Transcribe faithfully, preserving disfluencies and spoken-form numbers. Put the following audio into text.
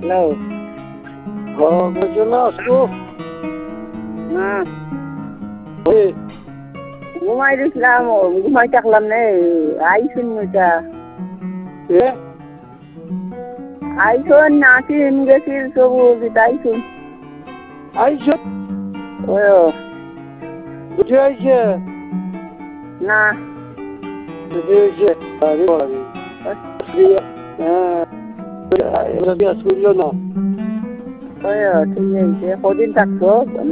hello জন্য আসবো না ওই ঘুমাই দিছিলাম ঘুমাই থাকলাম নে আইসুন ওইটা এ আইসুন নাচিন গেছিল সবু আইসুন আইসো ও বুঝে আইছে না বুঝে আইছে আরে বাড়ি হ্যাঁ এটা দিয়ে আসলো না ওই ঠিক আছে কদিন থাকবো